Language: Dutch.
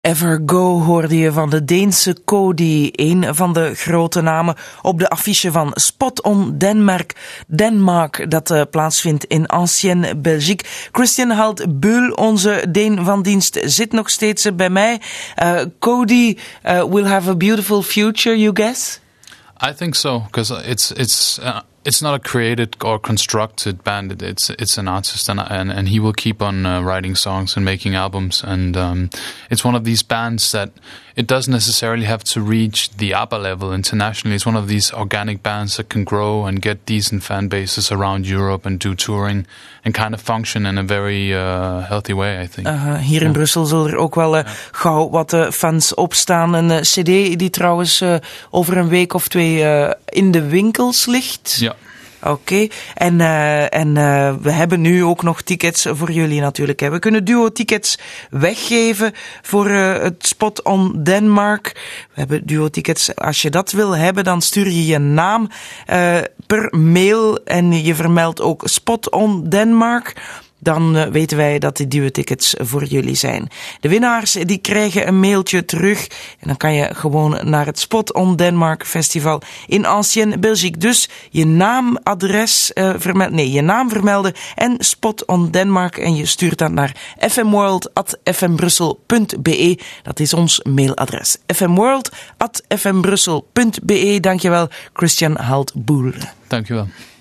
Evergo hoorde je van de Deense Cody, een van de grote namen op de affiche van Spot on Denmark dat plaatsvindt in Ancienne, Belgique. Christian Halt-Beul, onze Deen van dienst, zit nog steeds bij mij. Cody will have a beautiful future, you guess? I think so, because it's not a created or constructed band. It's an artist, and he will keep on writing songs and making albums. And it's one of these bands that it doesn't necessarily have to reach the ABBA level internationally. It's one of these organic bands that can grow and get decent fan bases around Europe and do touring and kind of function in a very healthy way, I think. Hier in Brussel zullen er ook wel gauw wat fans opstaan. Een cd die trouwens over een week of twee in de winkels ligt. Ja. Oké. En we hebben nu ook nog tickets voor jullie natuurlijk. We kunnen duo-tickets weggeven voor het Spot on Denmark. We hebben duo-tickets. Als je dat wil hebben, dan stuur je je naam per mail en je vermeldt ook Spot on Denmark. Dan weten wij dat die duo-tickets voor jullie zijn. De winnaars die krijgen een mailtje terug. En dan kan je gewoon naar het Spot on Denmark Festival in Ancienne, Belgique. Dus je naam, adres je naam vermelden en Spot on Denmark. En je stuurt dat naar fmworld@fmbrussel.be. Dat is ons mailadres. fmworld@fmbrussel.be. Dankjewel, Christian Halt-Beul. Dankjewel.